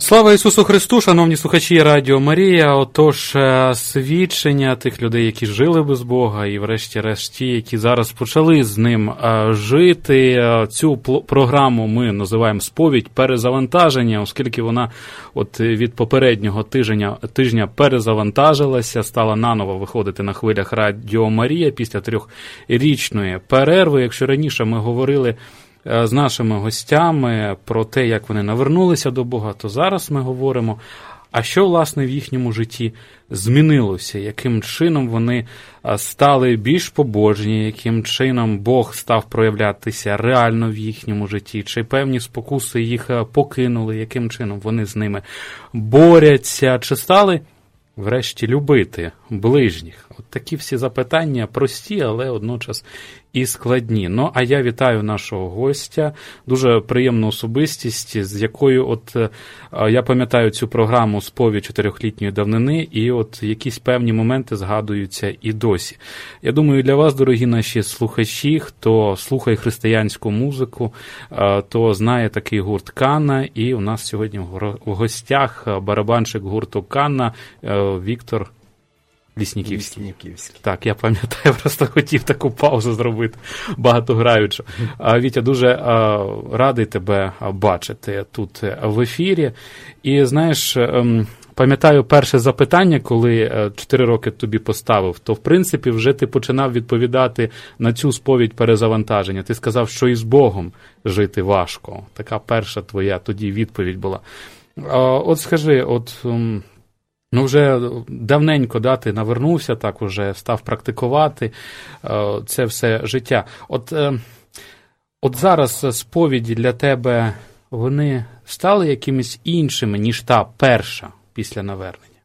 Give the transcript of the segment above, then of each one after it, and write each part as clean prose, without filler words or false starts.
Слава Ісусу Христу, шановні слухачі Радіо Марія. Отож, свідчення тих людей, які жили без Бога, і врешті-решт ті, які зараз почали з ним жити. Цю програму ми називаємо «Сповідь перезавантаження», оскільки вона от від попереднього тижня перезавантажилася, стала наново виходити на хвилях Радіо Марія після 3-річної перерви. Якщо раніше ми говорили з нашими гостями про те, як вони навернулися до Бога, то зараз ми говоримо, а що, власне, в їхньому житті змінилося, яким чином вони стали більш побожні, яким чином Бог став проявлятися реально в їхньому житті, чи певні спокуси їх покинули, яким чином вони з ними борються, чи стали врешті любити ближніх. От такі всі запитання прості, але одночас і складні. Ну, а я вітаю нашого гостя, дуже приємну особистість, з якою от я пам'ятаю цю програму «Сповідь 4-літньої давнини», і от якісь певні моменти згадуються і досі. Я думаю, для вас, дорогі наші слухачі, хто слухає християнську музику, то знає такий гурт «Канна», і у нас сьогодні в гостях барабанщик гурту «Канна» Віктор Лісніківський. Так, я пам'ятаю, просто хотів таку паузу зробити, багатограючу. Вітя, дуже радий тебе бачити тут в ефірі. І, знаєш, пам'ятаю перше запитання, коли 4 роки тобі поставив, то, в принципі, вже ти починав відповідати на цю сповідь перезавантаження. Ти сказав, що і з Богом жити важко. Така перша твоя тоді відповідь була. От скажи, ну, вже давненько, да, ти навернувся, так уже став практикувати це все життя. От зараз сповіді для тебе, вони стали якимись іншими, ніж та перша після навернення?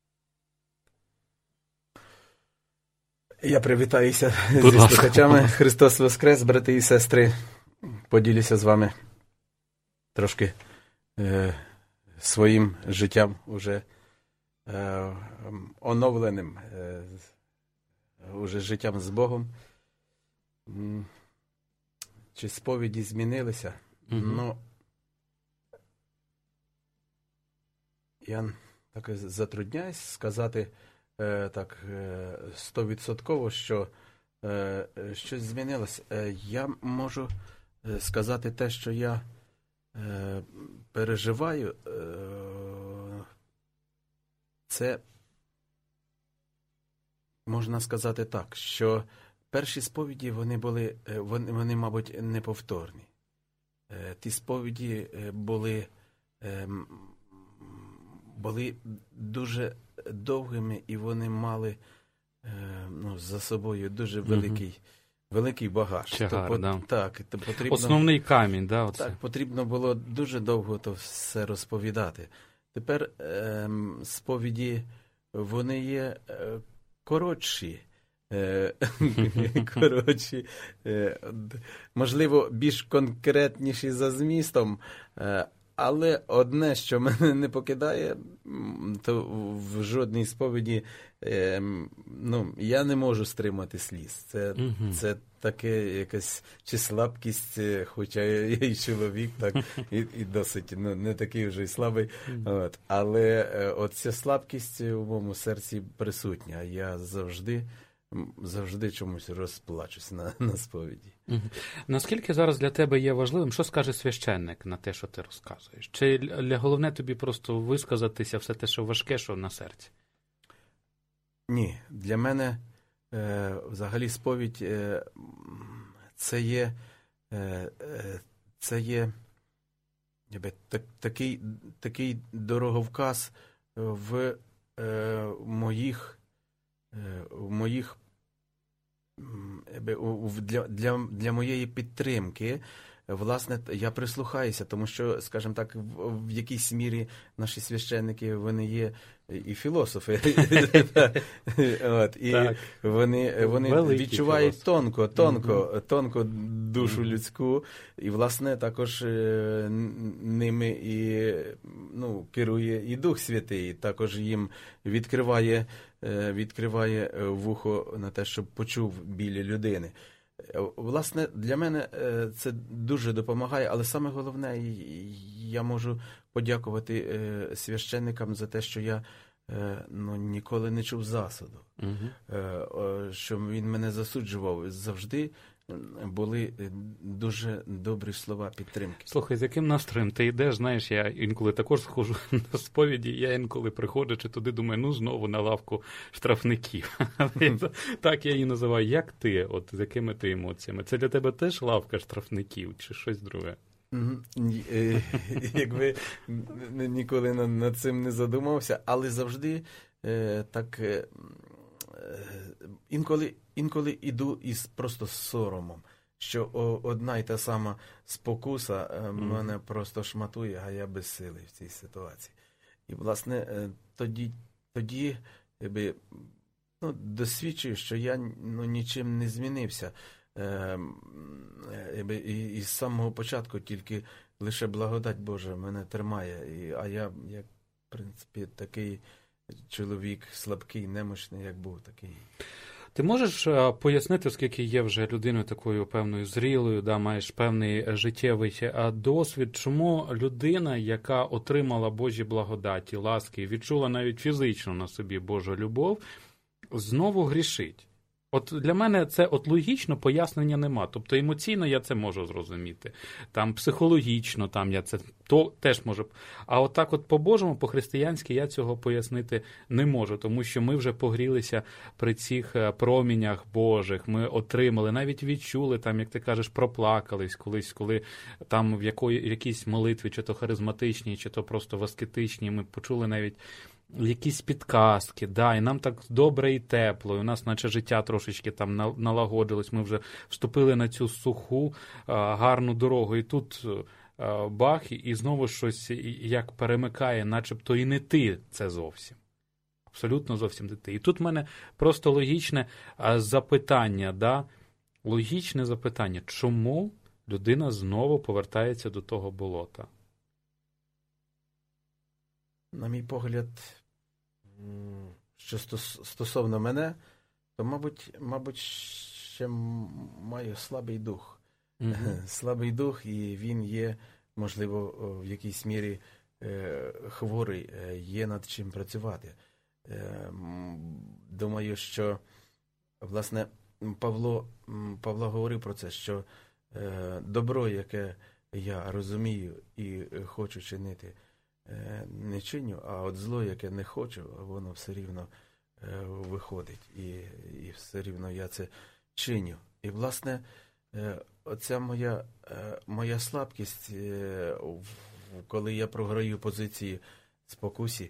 Я привітаюся зі слухачами. Христос Воскрес, брати і сестри. Поділюся з вами трошки своїм життям уже оновленим, уже життям з Богом. Чи сповіді змінилися? Ну, я так затрудняюсь сказати так 100%, що щось змінилось. Я можу сказати те, що я переживаю. Це, можна сказати так, що перші сповіді, вони, мабуть, неповторні. Ті сповіді були дуже довгими, і вони мали за собою дуже великий багаж. Чагар, да. Так, потрібно, основний камінь, да, оце. Так, потрібно було дуже довго то все розповідати. Тепер сповіді, вони є коротші, можливо, більш конкретніші за змістом, але одне, що мене не покидає, то в жодній сповіді, я не можу стримати сліз. Це таке якась чи слабкість, хоча я і чоловік, так, і досить, не такий вже й слабий. Але от ця слабкість у моєму серці присутня. Я завжди чомусь розплачусь на сповіді. Наскільки зараз для тебе є важливим, що скаже священник на те, що ти розказуєш? Чи головне тобі просто висказатися все те, що важке, що на серці? Ні, для мене взагалі сповідь це є такий дороговказ в моїх для моєї підтримки. Власне, я прислухаюся, тому що, скажімо так, в якійсь мірі наші священники, вони є і філософи. І вони відчувають тонко душу людську, і, власне, також ними і керує і Дух Святий, також їм відкриває вухо на те, щоб почув біль людини. Власне, для мене це дуже допомагає, але саме головне, я можу подякувати священникам за те, що я ніколи не чув засуду, що він мене засуджував. Завжди були дуже добрі слова підтримки. Слухай, з яким настроєм ти йдеш? Знаєш, я інколи також схожу на сповіді, я інколи приходячи туди, думаю, знову на лавку штрафників. Так я її називаю. Як ти? От з якими ти емоціями? Це для тебе теж лавка штрафників чи щось друге? Якби ніколи над цим не задумався, але завжди так інколи іду із просто соромом, що одна й та сама спокуса мене просто шматує, а я безсилий в цій ситуації. І, власне, тоді досвідчую, що я нічим не змінився. І з самого початку тільки лише благодать Божа мене тримає. А я, як, в принципі, такий чоловік слабкий, немощний, як був, такий. Ти можеш пояснити, оскільки є вже людиною такою певною зрілою, маєш певний життєвий досвід, чому людина, яка отримала Божі благодаті, ласки, відчула навіть фізично на собі Божу любов, знову грішить? От для мене це логічно пояснення нема. Тобто емоційно я це можу зрозуміти. Там психологічно я це теж можу. А отак по-божому, по-християнськи я цього пояснити не можу. Тому що ми вже погрілися при цих промінях Божих. Ми отримали, навіть відчули, як ти кажеш, проплакались колись, коли там в якійсь молитві, чи то харизматичній, чи то просто в аскетичній, ми почули навіть якісь підказки, і нам так добре і тепло, і у нас наче життя трошечки там налагодилось, ми вже вступили на цю суху, гарну дорогу, і тут бах, і знову щось як перемикає, начебто і не ти це зовсім. Абсолютно зовсім не ти. І тут в мене просто логічне запитання, логічне запитання, чому людина знову повертається до того болота? На мій погляд, що стосовно мене, то, мабуть, ще маю слабий дух. Слабий дух, і він є, можливо, в якійсь мірі хворий, є над чим працювати. Думаю, що, власне, Павло говорив про це, що добро, яке я розумію і хочу чинити, не чиню, а от зло, яке не хочу, воно все рівно виходить. І все рівно я це чиню. І, власне, оця моя слабкість, коли я програю позиції спокусі,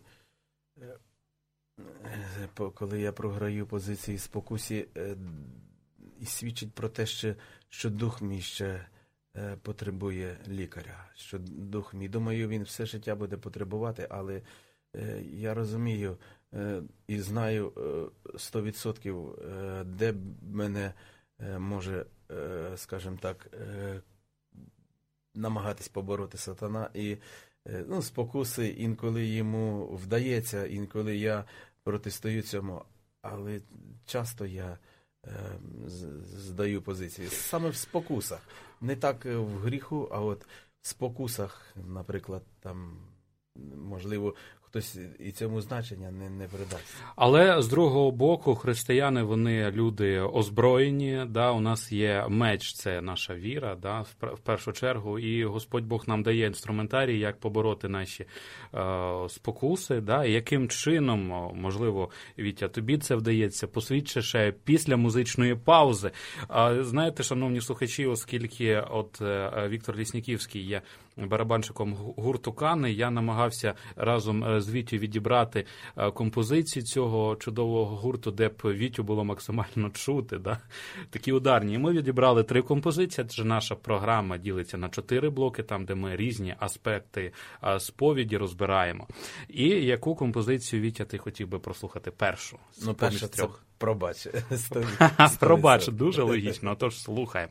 і свідчить про те, що дух мій ще потребує лікаря, що дух мій, думаю, він все життя буде потребувати, але я розумію і знаю 100%, де мене може, скажімо так, намагатись побороти сатана, і спокуси інколи йому вдається, інколи я протистою цьому, але часто я здаю позиції. Саме в спокусах. Не так в гріху, а от в спокусах, наприклад, там, можливо, хтось і цьому значення не передасть. Але, з другого боку, християни, вони люди озброєні, у нас є меч, це наша віра, в першу чергу, і Господь Бог нам дає інструментарій, як побороти наші спокуси, і яким чином, можливо, Вітя, тобі це вдається, посвідчиш після музичної паузи. Знаєте, шановні слухачі, оскільки Віктор Лісніківський є барабанщиком гурту «Кани», я намагався разом з Вітю відібрати композиції цього чудового гурту, де б Вітю було максимально чути, такі ударні. І ми відібрали 3 композиції, адже наша програма ділиться на 4 блоки, там, де ми різні аспекти сповіді розбираємо. І яку композицію, Вітя, ти хотів би прослухати першу? Перша це «Пробач». «Пробач», дуже логічно, тож слухаємо.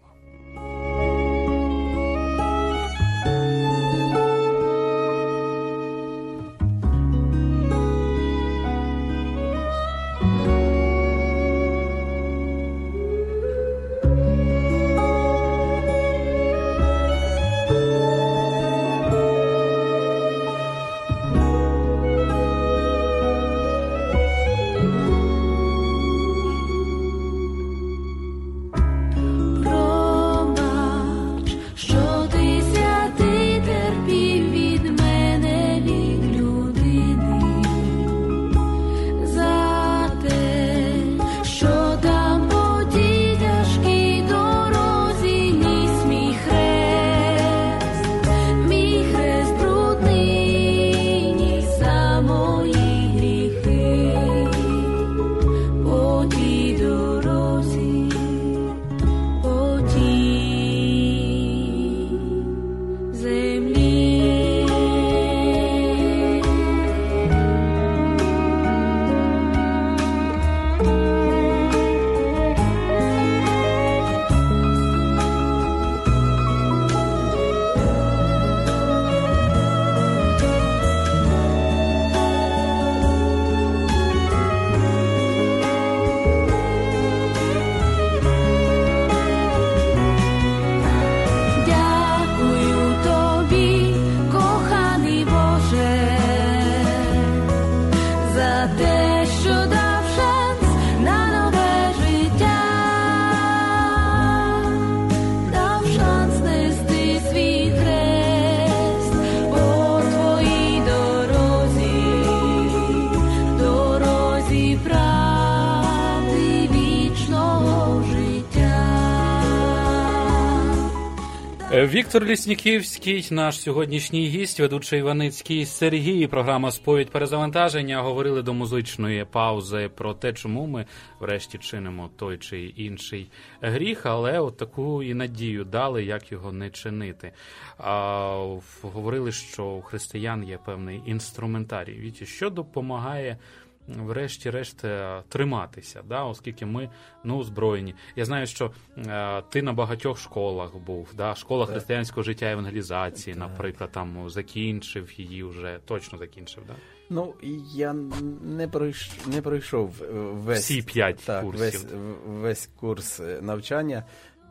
Віктор Лісніківський, наш сьогоднішній гість, ведучий Іваницький Сергій. Програма «Сповідь перезавантаження». Говорили до музичної паузи про те, чому ми врешті чинимо той чи інший гріх, але от таку і надію дали, як його не чинити. Говорили, що у християн є певний інструментарій. Вітя, що допомагає врешті-решт триматися, да, оскільки ми озброєні. Я знаю, що ти на багатьох школах був, да, школа християнського життя і евангелізації, наприклад, там закінчив її вже, точно закінчив, да? Ну, я не пройшов весь, всі 5 курсів. Весь курс навчання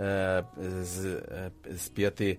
з 5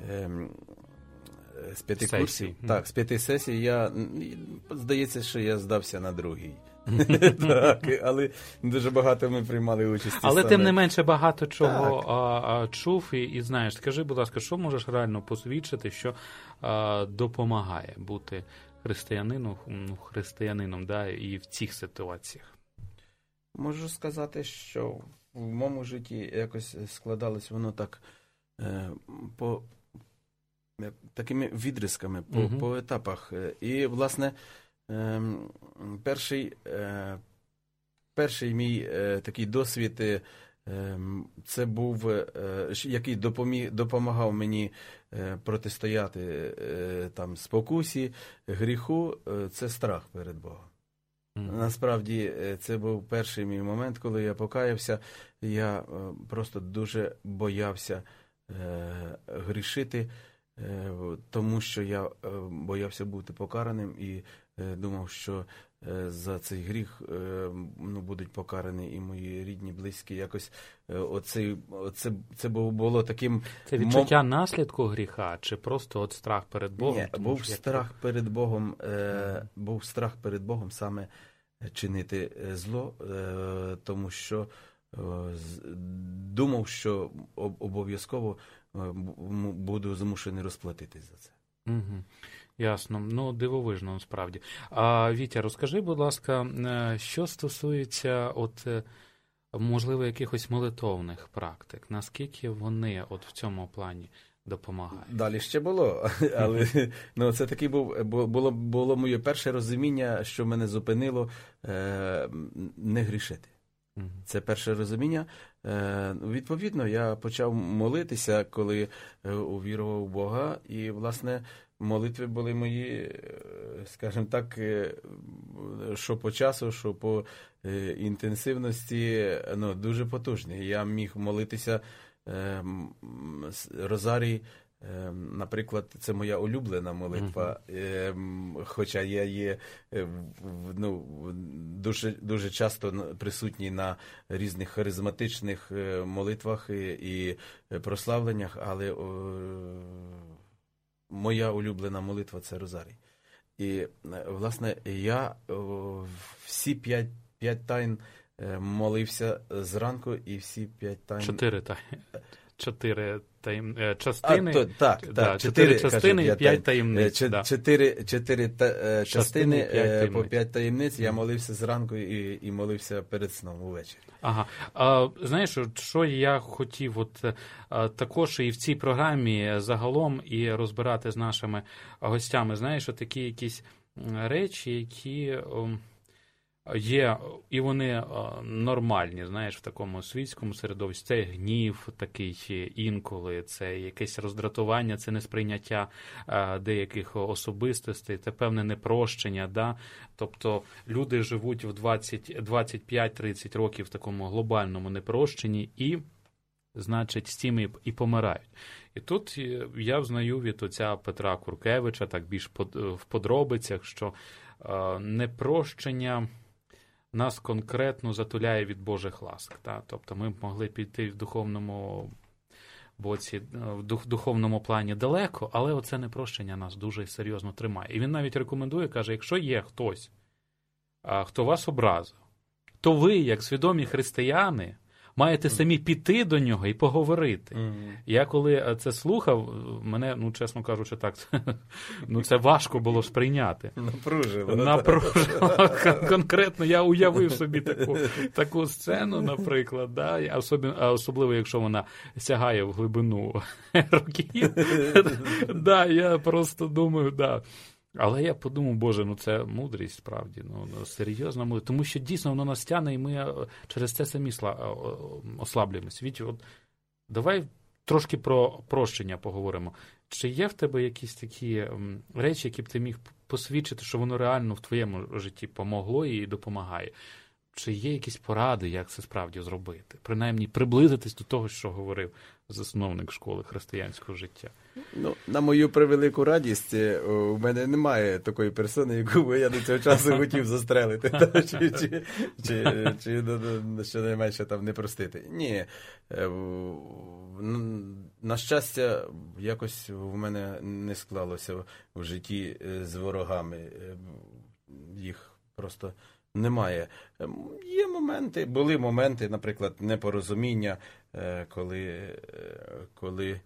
курсів. Так, з 5 сесій. Здається, що я здався на другій. Так, але дуже багато ми приймали участь. Але тим не менше багато чого чув і знаєш. Скажи, будь ласка, що можеш реально посвідчити, що допомагає бути християнином, да, і в цих ситуаціях? Можу сказати, що в моєму житті якось складалось воно так по такими відрізками, по етапах. І, власне, перший мій такий досвід, це був, який допомагав мені протистояти там спокусі, гріху, це страх перед Богом. Насправді, це був перший мій момент, коли я покаявся. Я просто дуже боявся грішити, тому що я боявся бути покараним і думав, що за цей гріх будуть покарані і мої рідні, близькі. Якось це було таким... Це відчуття наслідку гріха, чи просто от страх перед Богом? Ні, був страх перед Богом, був страх перед Богом саме чинити зло, тому що думав, що обов'язково буду змушений розплатитись за це. Угу. Ясно. Дивовижно, насправді. Вітя, розкажи, будь ласка, що стосується можливо, якихось молитовних практик, наскільки вони в цьому плані допомагають? Далі ще було, але це таки було моє перше розуміння, що мене зупинило не грішити. Це перше розуміння. Відповідно, я почав молитися, коли увірував в Бога, і, власне, молитви були мої, скажімо так, що по часу, що по інтенсивності, дуже потужні. Я міг молитися розарій, наприклад, це моя улюблена молитва, хоча я є дуже часто присутній на різних харизматичних молитвах і прославленнях, але моя улюблена молитва – це розарій. І, власне, я всі 5 тайн молився зранку, і всі 5 тайн... 4 частини. Чотири частини і 5 таємниць. 4 частини по 5 таємниць. Я молився зранку і молився перед сном увечері. Ага. Знаєш, що я хотів також і в цій програмі загалом і розбирати з нашими гостями, знаєш, такі якісь речі, які... є, і вони нормальні, знаєш, в такому світському середовищі. Це гнів такий інколи, це якесь роздратування, це несприйняття деяких особистостей, це певне непрощення, да? Тобто люди живуть в 25-30 років в такому глобальному непрощенні і, значить, з цим і помирають. І тут я взнаю від отця Петра Куркевича, так більш в подробицях, що непрощення нас конкретно затуляє від Божих ласк. Та? Тобто ми могли піти в духовному боці, в духовному плані далеко, але оце непрощення нас дуже серйозно тримає. І він навіть рекомендує, каже, якщо є хтось, хто вас образив, то ви, як свідомі християни, маєте самі піти до нього і поговорити. Я коли це слухав, мене, ну, чесно кажучи, так, ну, це важко було сприйняти. Напружило. Конкретно я уявив собі таку сцену, наприклад, да? Особливо, якщо вона сягає в глибину років. Да, я просто думаю, да. Але я подумав, Боже, ну це мудрість, справді, ну серйозна мудрість. Тому що дійсно воно нас тягне, і ми через це самі ослаблюємося. Віть, от давай трошки про прощення поговоримо. Чи є в тебе якісь такі речі, які б ти міг посвідчити, що воно реально в твоєму житті помогло і допомагає? Чи є якісь поради, як це справді зробити? Принаймні, приблизитись до того, що говорив засновник школи християнського життя. Ну, на мою превелику радість, у мене немає такої персони, яку би я до цього часу хотів застрелити, чи щонайменше там не простити. Ні. На щастя, якось в мене не склалося в житті з ворогами. Їх просто немає. Є моменти, були моменти, наприклад, непорозуміння, коли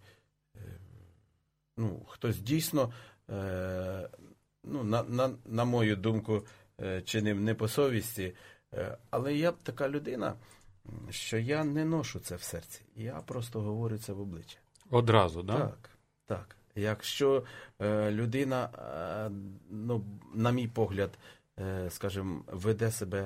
ну, хтось дійсно, ну, на мою думку, чинив не по совісті, але я така людина, що я не ношу це в серці. Я просто говорю це в обличчя. Одразу, да? Так, так. Якщо людина, ну, на мій погляд, скажімо, веде себе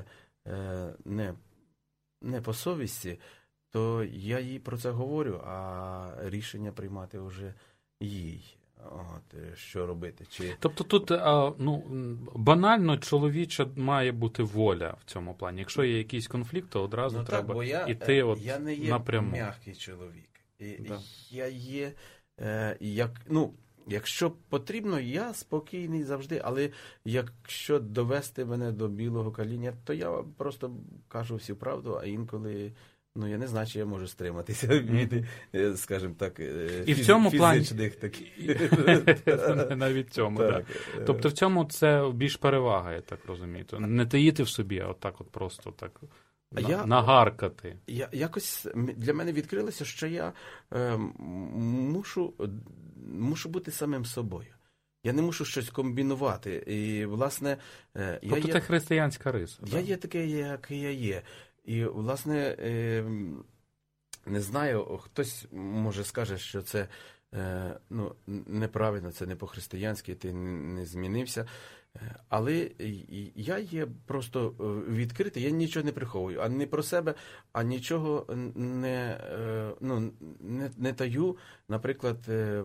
не по совісті, то я їй про це говорю, а рішення приймати вже їй. От, що робити. Тобто тут ну, банально чоловіча має бути воля в цьому плані. Якщо є якийсь конфлікт, то одразу треба йти от я не є напряму. м'який чоловік. Я є, ну, якщо потрібно, я спокійний завжди, але якщо довести мене до білого коління, то я просто кажу всю правду, а інколи, ну, я не знаю, чи я можу стриматися від, скажімо так, і в цьому фізичних таких. Навіть в цьому, так. Тобто в цьому це більш перевага, я так розумію. Не таїти в собі, а отак от просто так нагаркати. Якось для мене відкрилося, що я мушу бути самим собою. Я не мушу щось комбінувати. І, власне, тобто це християнська риса. Я є такий, який я є. І, власне, не знаю, хтось, може, скаже, що це ну, неправильно, це не по-християнськи, ти не змінився. Але я є просто відкритий, я нічого не приховую, а не про себе, а нічого не таю, наприклад,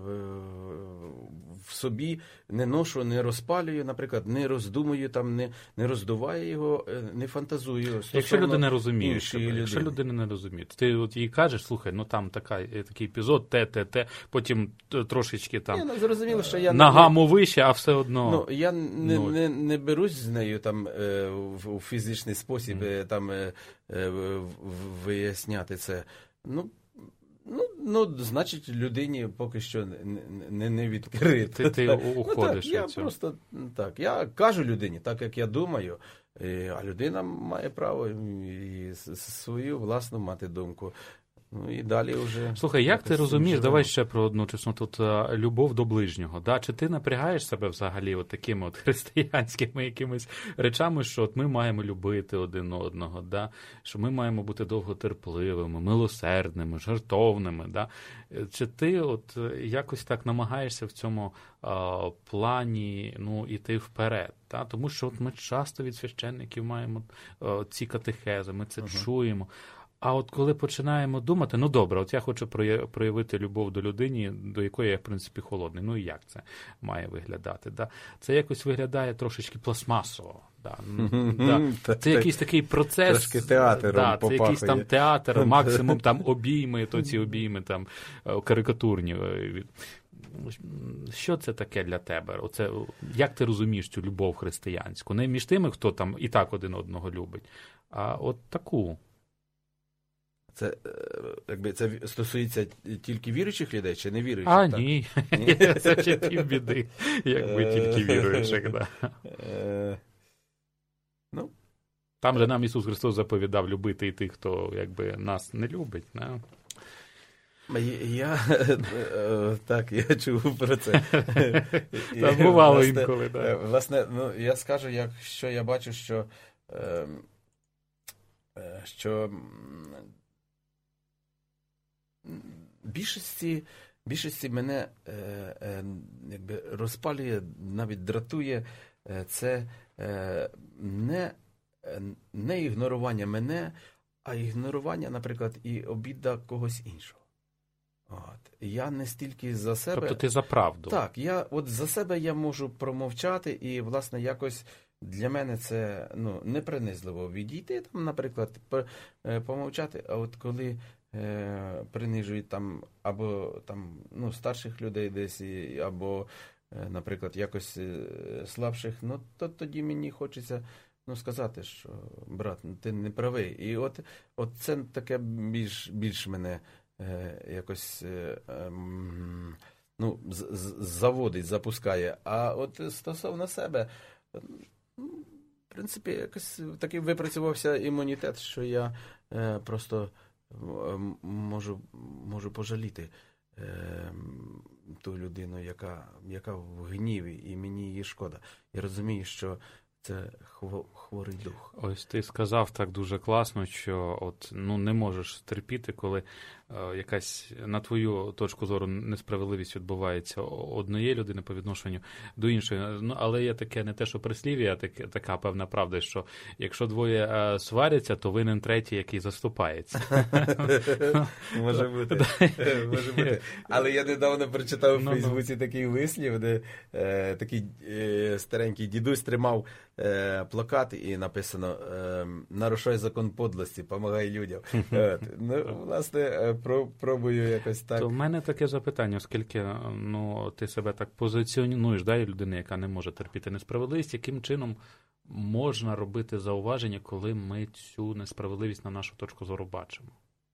в собі, не ношу, не розпалюю, наприклад, не роздумую, там, не роздуваю його, не фантазую. Якщо людина розуміє, якщо людина не розуміє, ти от їй кажеш, слухай, ну там такий епізод, потім трошечки там зрозуміло, що я ногами вище, а все одно. Ну, я не берусь з нею там у фізичний спосіб там виясняти це. Ну, значить, людині поки що не відкрити. Ти уходиш від цього. Я просто так. Я кажу людині, так як я думаю, а людина має право і свою власну мати думку. Ну і далі вже. Слухай, як ти розумієш, давай ще про одну чесно, тут любов до ближнього. Да? Чи ти напрягаєш себе взагалі от такими от християнськими якимись речами, що от ми маємо любити один одного, да? Що ми маємо бути довготерпливими, милосердними, жертовними, да? Чи ти от якось так намагаєшся в цьому плані, ну, іти вперед? Да? Тому що от ми часто від священників маємо ці катехези, ми це чуємо. А от коли починаємо думати, ну добре, от я хочу проявити любов до людини, до якої я, в принципі, холодний. Ну і як це має виглядати? Да? Це якось виглядає трошечки пластмасово. Да? Да. Це якийсь такий процес. Трошки театром це якийсь там театр, максимум там обійми, то ці обійми там карикатурні. Що це таке для тебе? Оце, як ти розумієш цю любов християнську? Не між тими, хто там і так один одного любить, а от таку. Це, якби, це стосується тільки віруючих людей чи не віруючих? Так? Ні. Це ще півбіди, якби тільки віруючих. Да. Ну, Там же нам Ісус Христос заповідав любити і тих, хто якби нас не любить. Не? Так, я чув про це. Та бувало інколи, так. Власне, я скажу, якщо я бачу, що більшості мене якби розпалює, навіть дратує, це не ігнорування мене, а ігнорування, наприклад, і обіда когось іншого. Я не стільки за себе... Тобто ти за правду. Так, за себе я можу промовчати, і, власне, якось для мене це непринизливо відійти, там, наприклад, помовчати, а от коли принижують там або там, старших людей десь, або, наприклад, якось слабших, то тоді мені хочеться сказати, що, брат, ти не правий. І от це таке більш мене якось заводить, запускає. А от стосовно себе, в принципі, якось такий випрацювався імунітет, що я просто можу пожаліти ту людину, яка в гніві, і мені її шкода. Я розумію, що це хворий дух. Ось ти сказав так дуже класно, що не можеш терпіти, коли якась, на твою точку зору, несправедливість відбувається однієї людини по відношенню до іншої. Але є таке не те, що прислів'я, а така певна правда, що якщо двоє сваряться, то винен третій, який заступається. Може бути. Але я недавно прочитав у Фейсбуці такий вислів, де такий старенький дідусь тримав плакат і написано «Нарушай закон подлості, помагай людям». Власне, пробую якось так. То в мене таке запитання, оскільки ти себе так позиціонуєш, і людина, яка не може терпіти несправедливість, яким чином можна робити зауваження, коли ми цю несправедливість на нашу точку зору бачимо?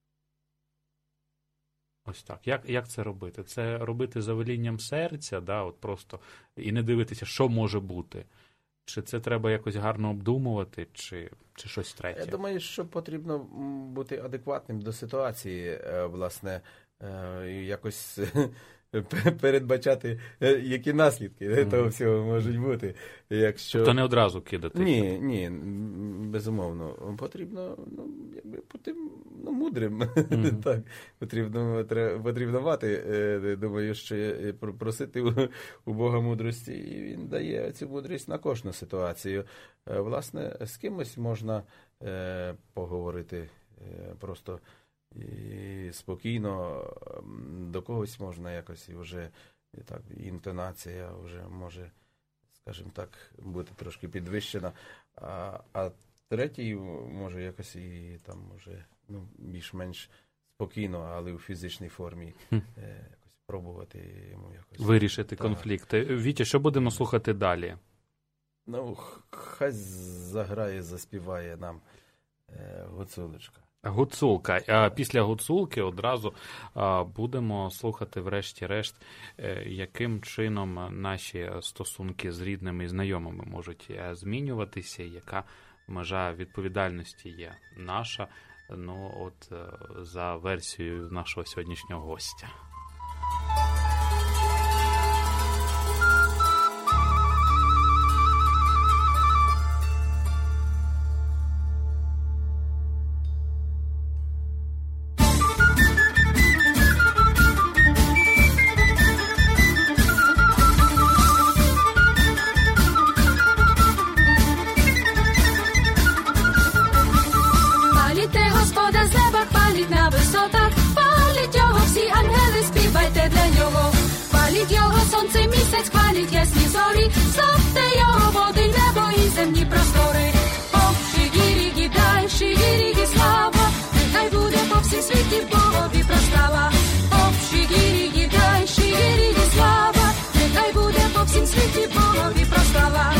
Ось так. Як це робити? Це робити за велінням серця, просто, і не дивитися, що може бути? Чи це треба якось гарно обдумувати, чи щось третє? Я думаю, що потрібно бути адекватним до ситуації, власне, якось передбачати, які наслідки того всього можуть бути. Тобто не одразу кидати? Ні, безумовно. Потрібно бути мудрим. Так, потрібно мати, думаю, що просити у Бога мудрості, і Він дає цю мудрість на кожну ситуацію. Власне, з кимось можна поговорити просто і спокійно, до когось можна якось, і вже так, інтонація вже може, скажімо так, бути трошки підвищена, а третій може якось і там може більш-менш спокійно, але у фізичній формі якось пробувати йому якось вирішити конфлікти. Вітя, що будемо слухати далі? Хай заграє, заспіває нам Гуцулочка. Гуцулка. А після Гуцулки одразу будемо слухати врешті-решт, яким чином наші стосунки з рідними і знайомими можуть змінюватися, яка межа відповідальності є наша, за версією нашого сьогоднішнього гостя. Хвалить ясні зорі, славте його води, небо і земні простори. Шигірі, дай, шигірі, слава, нехай буде по всім світі Богові прослава. Шигірі, дай, шигірі, слава, нехай буде по всім світі Богові прослава.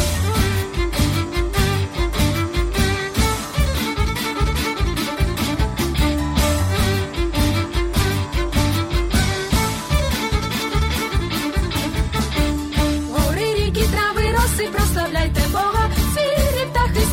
Прославляйте Бога, звірі, птахи,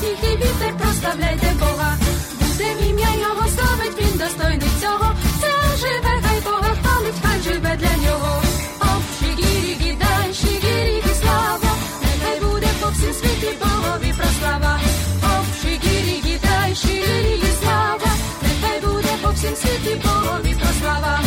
прославляйте Бога. Буде ім'я його славить, він достойний цього. Це живе, хай Бога хвалить, хай живе для нього. Оп, шигірігі, дай, шигірігі, слава, нехай буде по всім світі Богові прослава. Оп, шигірігі, дай, шигірігі, слава, нехай буде по всім світі Богові прослава.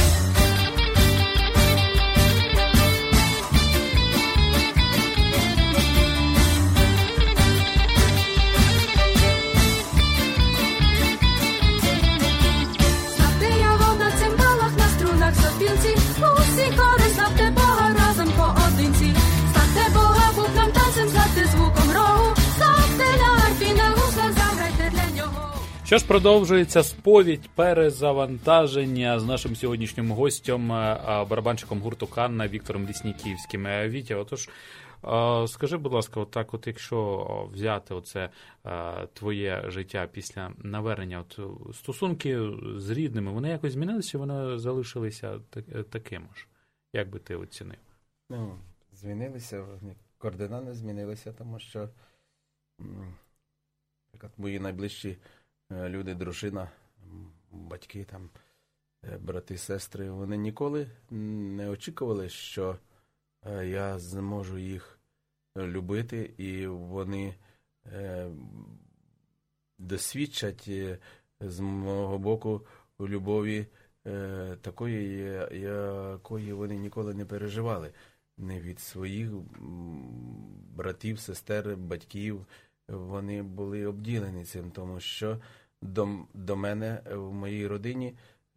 Усі хори славте Бога разом поодинці. Славте Бога бубном танцем, славте звуком рогу, славте на арфі, на гуслах, заграйте для нього. Що ж, продовжується сповідь перезавантаження з нашим сьогоднішнім гостем, барабанщиком гурту «Канна» Віктором Лісніківським. Вітя, отож, скажи, будь ласка, отак, от якщо взяти оце твоє життя після навернення, от стосунки з рідними, вони якось змінилися, чи вони залишилися такими ж? Як би ти оцінив? Ну, змінилися, вони кардинально змінилися, тому що мої найближчі люди, дружина, батьки, там, брати, сестри, вони ніколи не очікували, що я зможу їх любити, і вони досвідчать з мого боку любові такої, якої вони ніколи не переживали. Не від своїх братів, сестер, батьків. Вони були обділені цим, тому що до мене в моїй родині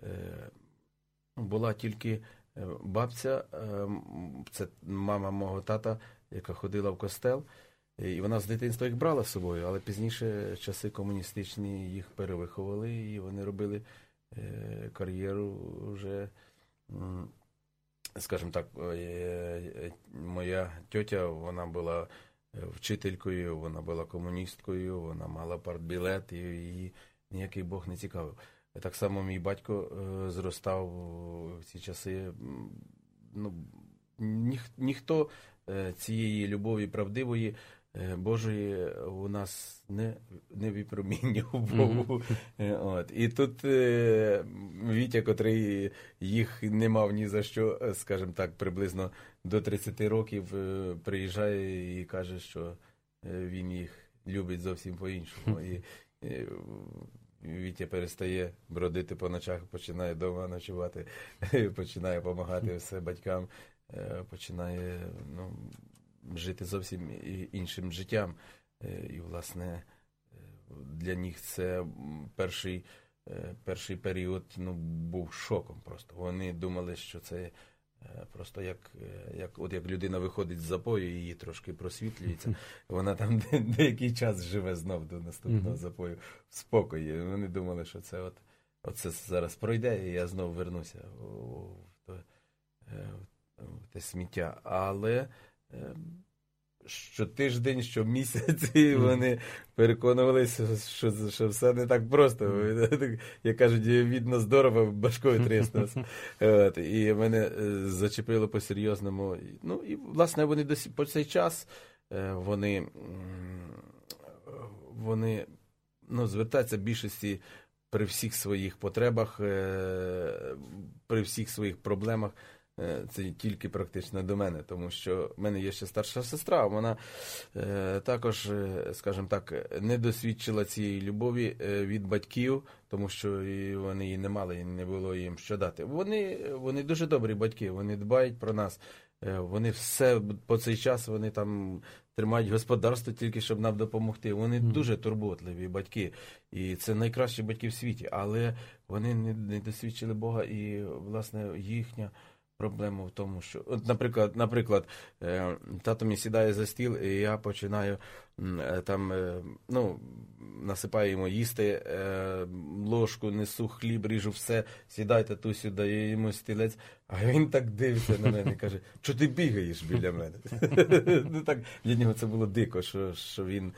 була тільки бабця, це мама мого тата, яка ходила в костел, і вона з дитинства їх брала з собою, але пізніше часи комуністичні їх перевиховували, і вони робили кар'єру вже, скажімо так, моя тьотя, вона була вчителькою, вона була комуністкою, вона мала партбілет, і її ніякий Бог не цікавив. Так само мій батько зростав в ці часи. Ну, ніхто цієї любові правдивої, Божої у нас не випромінював Богу. От. І тут Вітя, котрий їх не мав ні за що, скажімо так, приблизно до 30 років, приїжджає і каже, що він їх любить зовсім по-іншому. І Вітя перестає бродити по ночах, починає вдома ночувати, починає допомагати все батькам, починає жити зовсім іншим життям. І, власне, для них це перший період був шоком просто. Вони думали, що це просто як людина виходить з запою, і її трошки просвітлюється. Вона там деякий час живе знов до наступного запою в спокої. Вони думали, що це це зараз пройде, і я знов вернуся в те сміття. Але щотиждень, щомісяць вони переконувалися, що все не так просто. Як кажуть, видно здорово, башкою тріснувся. І мене зачепило по-серйозному. Ну, і, власне, вони по цей час вони звертаються більшості при всіх своїх потребах, при всіх своїх проблемах. Це тільки практично до мене, тому що в мене є ще старша сестра, вона також, скажімо так, не досвідчила цієї любові від батьків, тому що вони її не мали, і не було їм що дати. Вони дуже добрі батьки, вони дбають про нас, вони все по цей час, вони там тримають господарство тільки, щоб нам допомогти. Вони дуже турботливі батьки, і це найкращі батьки в світі, але вони не досвідчили Бога, і, власне, їхня проблема в тому, що, от, наприклад, тато мені сідає за стіл, і я починаю там, насипаю йому їсти, ложку, несу хліб, ріжу все, сідай, татусю, даю йому стілець, а він так дивиться на мене і каже, що ти бігаєш біля мене? Так, для нього це було дико, що він...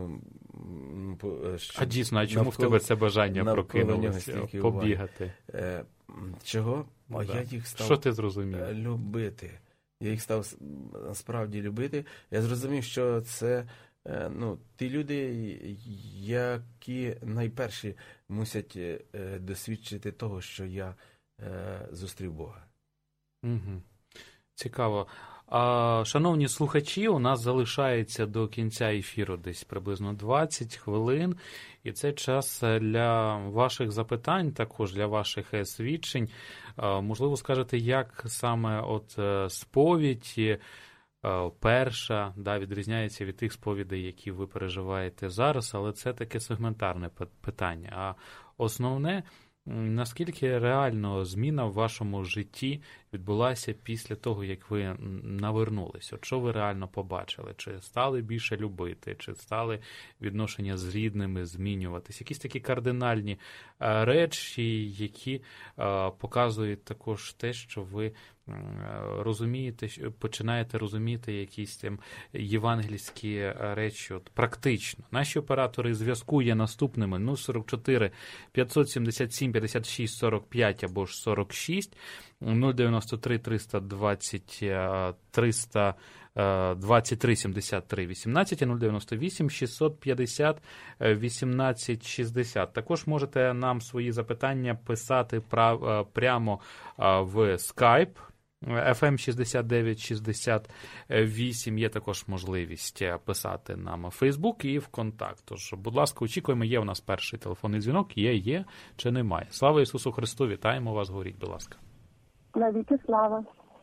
А дійсно, а чому в тебе це бажання прокинулося побігати? Чого? Я їх став Що ти зрозумів? Любити. Я їх став насправді любити. Я зрозумів, що це ті люди, які найперші мусять досвідчити того, що я зустрів Бога. Угу. Цікаво. Шановні слухачі, у нас залишається до кінця ефіру десь приблизно 20 хвилин, і це час для ваших запитань, також для ваших свідчень. Можливо, скажете, як саме от сповідь перша відрізняється від тих сповідей, які ви переживаєте зараз, але це таке сегментарне питання. А основне, наскільки реально зміна в вашому житті відбулася після того, як ви навернулись? От що ви реально побачили? Чи стали більше любити, чи стали відношення з рідними змінюватись? Якісь такі кардинальні речі, які показують також те, що ви розумієте, починаєте розуміти якісь там євангельські речі от, практично. Наші оператори зв'язку є наступними: 044 577 56 45 або ж 46, 093 320 23 73 18 і 098 650 18 60. Також можете нам свої запитання писати прямо в Skype. FM 6968, є також можливість писати нам в Facebook і ВКонтакт. Тож, будь ласка, очікуємо, є у нас перший телефонний дзвінок, є чи немає. Слава Ісусу Христу, вітаємо вас, говоріть, будь ласка. Навіки слава.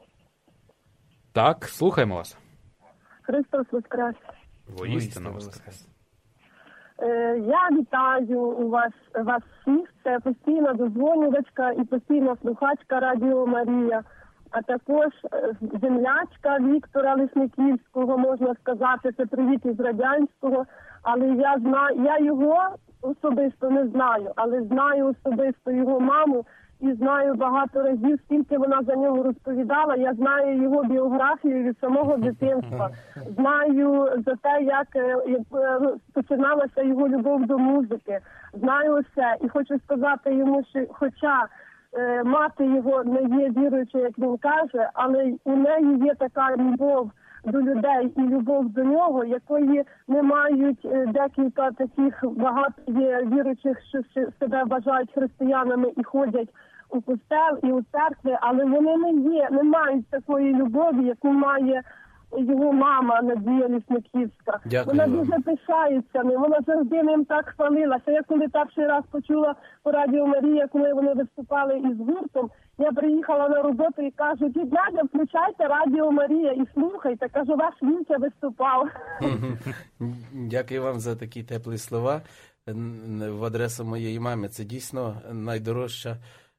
Так, слухаємо вас. Христос Воскрес. Воістину Воскрес. Я вітаю вас всіх, це постійна дозвонювачка і постійна слухачка Радіо Марія, а також землячка Віктора Лесниківського, можна сказати, це привіт із Радянського, але я його особисто не знаю, але знаю особисто його маму і знаю багато разів, скільки вона за нього розповідала, я знаю його біографію від самого дитинства, знаю за те, як починалася його любов до музики, знаю все, і хочу сказати йому, що хоча мати його не є віруючою, як він каже, але у неї є така любов до людей і любов до нього, якої не мають декілька таких, багато є віруючих, що себе вважають християнами і ходять у костел і у церкви, але вони не мають такої любові, яку має його мама Надія Лісниківська. Вона дуже пишається ним, вона завжди ним так хвалилася. Я коли перший раз почула по Радіо Марія, коли вони виступали із гуртом, я приїхала на роботу і кажу: дядя, включайте Радіо Марія і слухайте. Кажу, ваш Вінча виступав. Дякую вам за такі теплі слова в адресу моєї мами. Це дійсно найдорожча,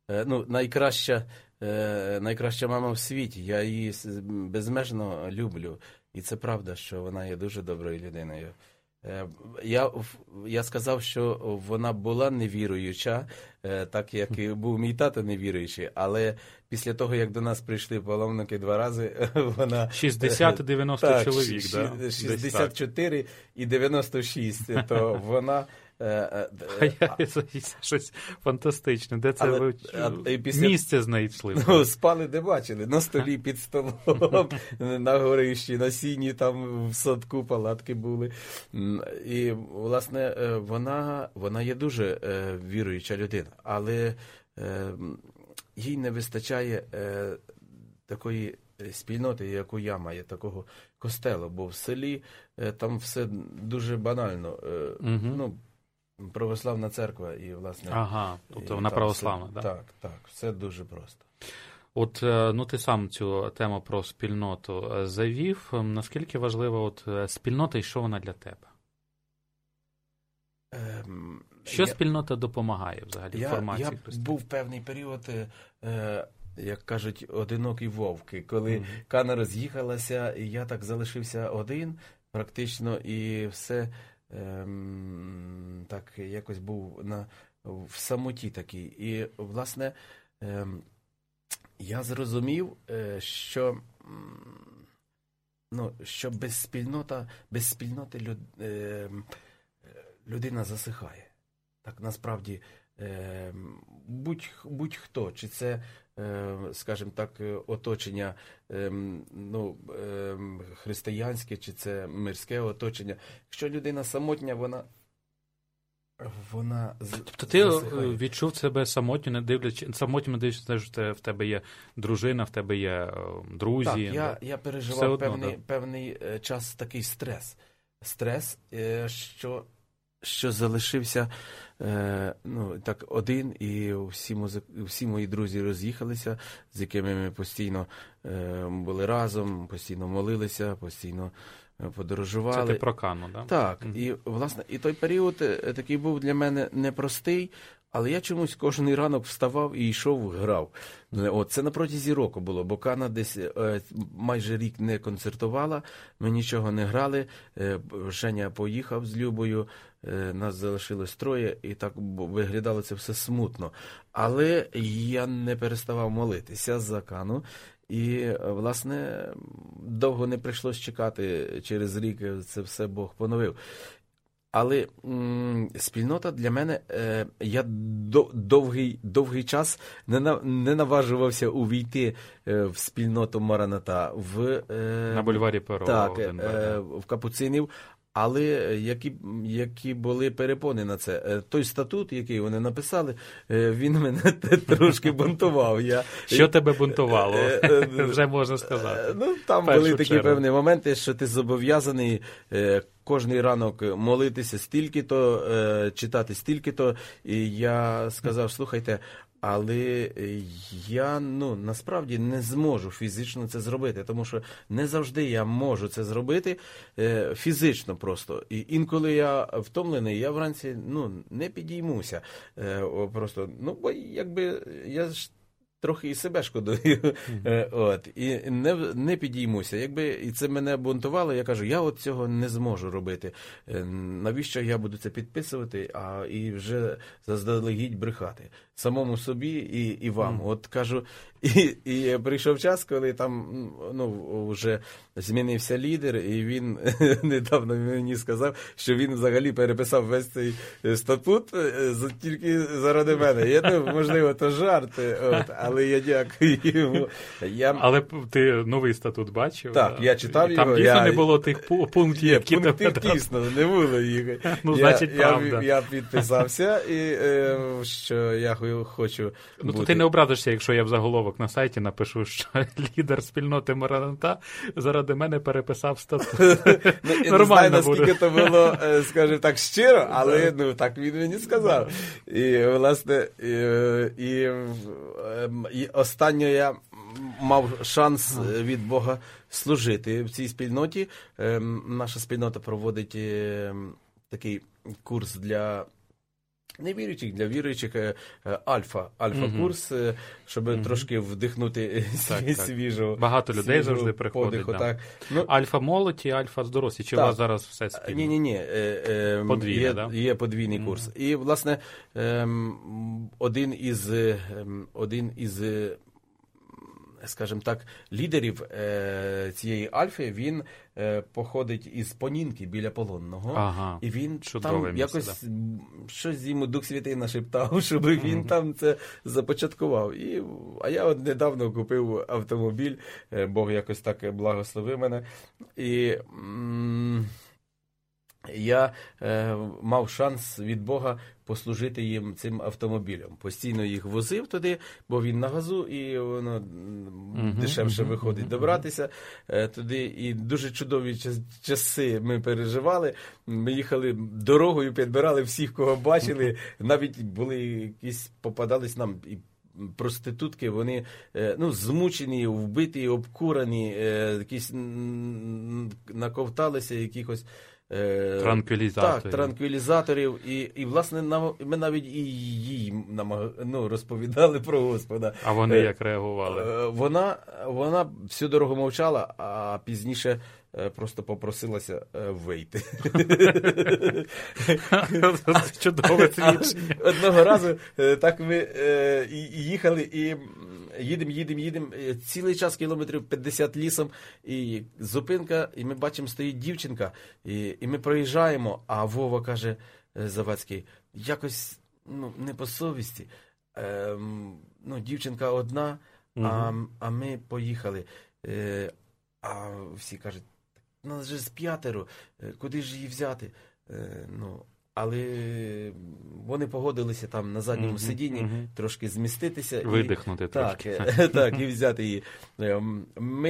найкраща мама в світі. Я її безмежно люблю. І це правда, що вона є дуже доброю людиною. Я сказав, що вона була невіруюча, так як і був мій тато невіруючий, але після того, як до нас прийшли паломники 2 рази, вона... 60-90 чоловік, так? 64 і 96, то вона... Щось фантастичне. Де це ви місце знайшли? Спали де бачили, на столі, під столом, на горищі, на сіні, там в садку палатки були. І, власне, вона є дуже віруюча людина, але їй не вистачає такої спільноти, яку я маю, такого костелу, бо в селі там все дуже банально. Православна церква і, власне... Ага, тобто вона православна, так? Так, все дуже просто. От, ти сам цю тему про спільноту завів. Наскільки важлива спільнота і що вона для тебе? Що спільнота допомагає взагалі в формації християн? Я був певний період, як кажуть, одинокий вовки, коли Кана роз'їхалася, і я так залишився один практично, і все... так якось був в самоті такій. І, власне, я зрозумів, що без спільноти людина засихає. Так, насправді, будь-хто, чи це скажімо так, оточення християнське, чи це мирське оточення. Якщо людина самотня, вона Тобто ти засихає. відчув себе самотньо, не дивлячись, що в тебе є дружина, в тебе є друзі. Так, я переживав одно, певний час такий стрес. Стрес, що залишився так один, і всі мої друзі роз'їхалися, з якими ми постійно були разом, постійно молилися, постійно подорожували. Це ти про Кану, да? Так, і, власне, і той період такий був для мене непростий, але я чомусь кожен ранок вставав і йшов, грав. Це на протязі року було, бо Кана десь майже рік не концертувала, ми нічого не грали, Женя поїхав з Любою, нас залишилось троє, і так виглядало це все смутно. Але я не переставав молитися за Кану, і, власне, довго не прийшлось чекати, через рік це все Бог поновив. Але спільнота для мене, я довгий час не наважувався увійти в спільноту Мараната на бульварі Перо. Так, в Капуцинів. Але які були перепони на це. Той статут, який вони написали, він мене трошки бунтував. Що тебе бунтувало? Вже можна сказати. Там були такі певні моменти, що ти зобов'язаний кожний ранок молитися стільки-то, читати стільки-то. І я сказав, слухайте, але я, насправді не зможу фізично це зробити, тому що не завжди я можу це зробити фізично просто. І інколи я втомлений, я вранці, не підіймуся. Просто, бо якби я ж трохи і себе шкодую. І не підіймуся. І це мене бунтувало, я кажу, я цього не зможу робити. Навіщо я буду це підписувати, і вже заздалегідь брехати? Самому собі і вам. Кажу, і прийшов час, коли там, вже змінився лідер, і він недавно мені сказав, що він взагалі переписав весь цей статут тільки заради мене. Я думаю, можливо, то жарт, але я дякую йому. Але ти новий статут бачив? Так, я читав його. Там дійсно не було тих пунктів, які пунктів дійсно не було їх. Значить, правда. Я підписався, і що я хочу бути. То ти не образишся, якщо я в заголовок на сайті напишу, що лідер спільноти Мараната заради мене переписав статут. Я не знаю, наскільки це було, скажімо так, щиро, але так він мені сказав. І, власне, і останньо я мав шанс від Бога служити в цій спільноті. Наша спільнота проводить такий курс для невіруючих, для віруючих, альфа-курс, щоб трошки вдихнути свіжого. Багато людей завжди приходить. Так. Альфа-молодь і альфа-дорослі. Чи у вас зараз все спільно? Ні. Є подвійний курс. І, власне, один із скажімо так, лідерів цієї альфи, він походить із Понінки біля Полонного. І він там якось щось йому Дух Святий нашептав, щоб він там це започаткував. А я недавно купив автомобіль, Бог якось так благословив мене. І я мав шанс від Бога послужити їм цим автомобілем. Постійно їх возив туди, бо він на газу, і воно дешевше виходить добратися туди. І дуже чудові часи ми переживали. Ми їхали дорогою, підбирали всіх, кого бачили. Навіть були якісь, попадались нам і проститутки, вони змучені, вбиті, обкурані, якісь наковталися якихось транквілізаторів. І, власне, ми навіть і їй розповідали про Господа. А вони як реагували? Вона всю дорогу мовчала, а пізніше просто попросилася вийти. Чудове свідчення. Одного разу так ми їхали і їдемо, цілий час кілометрів 50 лісом, і зупинка, і ми бачимо, стоїть дівчинка, і ми проїжджаємо, а Вова каже, Завадський, якось не по совісті. дівчинка одна, а ми поїхали. А всі кажуть, нас же з 5, куди ж її взяти? Але вони погодилися там на задньому сидінні трошки зміститися. Видихнути трошки. Так, і взяти її. Ми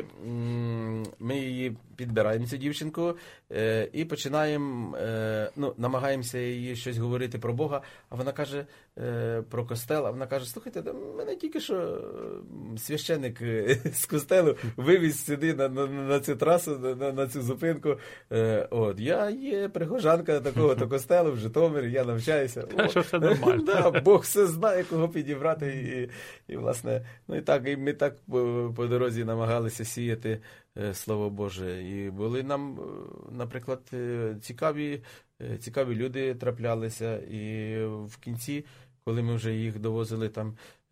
її підбираємо, цю дівчинку, і починаємо, намагаємося їй щось говорити про Бога, а вона каже про костел, а вона каже, слухайте, мене тільки що священник з костелу вивіз сюди на цю трасу, на цю зупинку. Я є прихожанка такого-то костелу в Житомирі, я навчаюся. Що все нормально. Да, Бог все знає, кого підібрати. І власне, і ми так по дорозі намагалися сіяти Слово Боже. І були нам, наприклад, цікаві люди траплялися. І в кінці, коли ми вже їх довозили там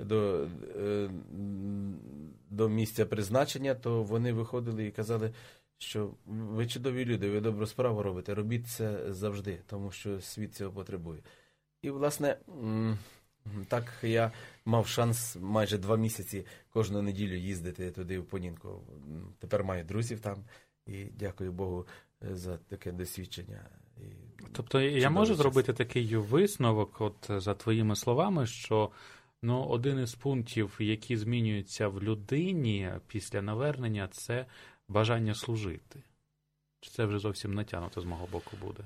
до місця призначення, то вони виходили і казали, що ви чудові люди, ви добру справу робите, робіть це завжди, тому що світ цього потребує. І, власне, так я мав шанс майже 2 місяці кожну неділю їздити туди в Понінку. Тепер маю друзів там, і дякую Богу за таке досвідчення. Тобто я можу зробити такий висновок, от за твоїми словами, що один із пунктів, які змінюються в людині після навернення, це бажання служити. Чи це вже зовсім натягнуто з мого боку буде?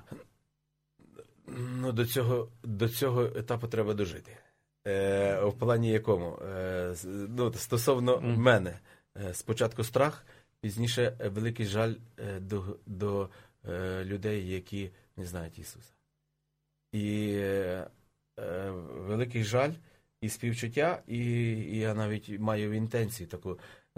До цього етапу треба дожити. В плані якому? Стосовно мене. Спочатку страх, пізніше великий жаль до людей, які не знають Ісуса. І великий жаль і співчуття, і я навіть маю інтенцію таку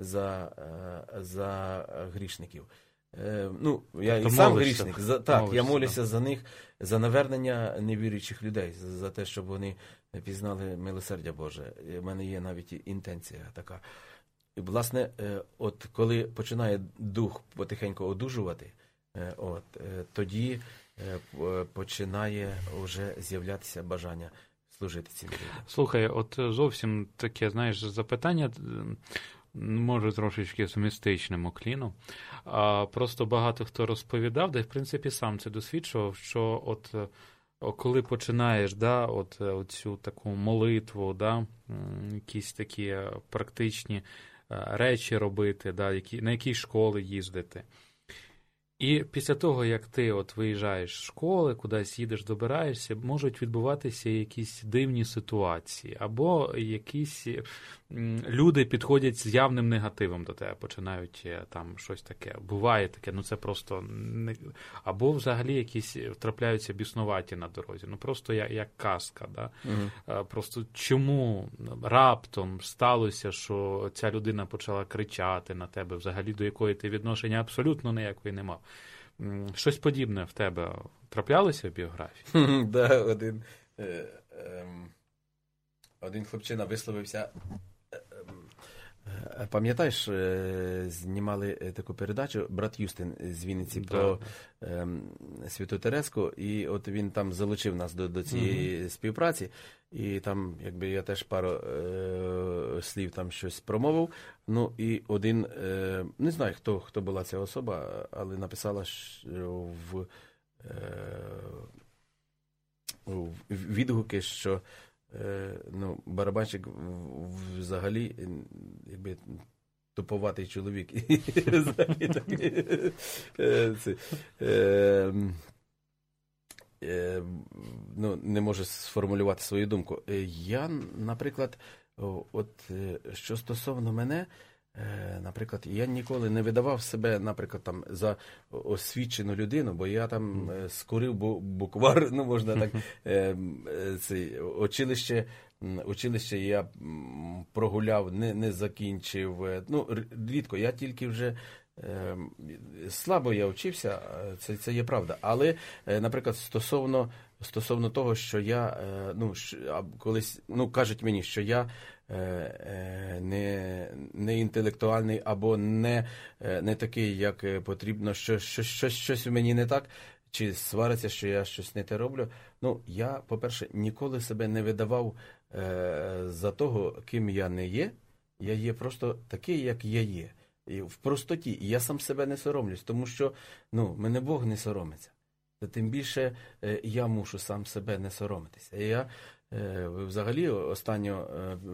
за грішників. Я і сам грішник. Я молюся за них, за навернення невіруючих людей, за те, щоб вони пізнали милосердя Боже. У мене є навіть інтенція така. І, власне, от коли починає дух потихеньку одужувати, тоді починає вже з'являтися бажання служити цим людям. Слухай, от зовсім таке, запитання, може трошечки з містичним укліном. Просто багато хто розповідав, де в принципі сам це досвідчував, що от коли починаєш, оцю таку молитву, якісь такі практичні речі робити, на які школи їздити. І після того, як ти виїжджаєш з школи, кудись їдеш, добираєшся, можуть відбуватися якісь дивні ситуації, або якісь люди підходять з явним негативом до тебе, починають там щось таке. Буває таке, це просто або взагалі якісь трапляються біснуваті на дорозі. Просто як казка, Просто чому раптом сталося, що ця людина почала кричати на тебе, взагалі до якої ти відношення абсолютно ніякої не мав. Щось подібне в тебе траплялося в біографії? Один хлопчина висловився. Пам'ятаєш, знімали таку передачу «Брат Юстин» з Вінниці про Святу Терезку, і от він там залучив нас до цієї співпраці, і там, я теж пару слів там щось промовив, і один, не знаю, хто була ця особа, але написала в відгуки, що барабанщик взагалі туповатий чоловік. Не може сформулювати свою думку. Я, наприклад, що стосовно мене, наприклад, я ніколи не видавав себе, наприклад, там за освічену людину, бо я там скурив буквар, можна так, училище я прогуляв, не закінчив. Рідко, я тільки вже слабо я вчився, це є правда. Але, наприклад, стосовно того, що я, колись, кажуть мені, що я не інтелектуальний або не такий, як потрібно, що щось у мені не так. чи свариться, що я щось не те роблю. Ну, я, по-перше, ніколи себе не видавав за того, ким я не є. Я є просто такий, як я є. І в простоті. І я сам себе не соромлюсь, тому що, мене Бог не соромиться. Та тим більше я мушу сам себе не соромитися. І я взагалі останньо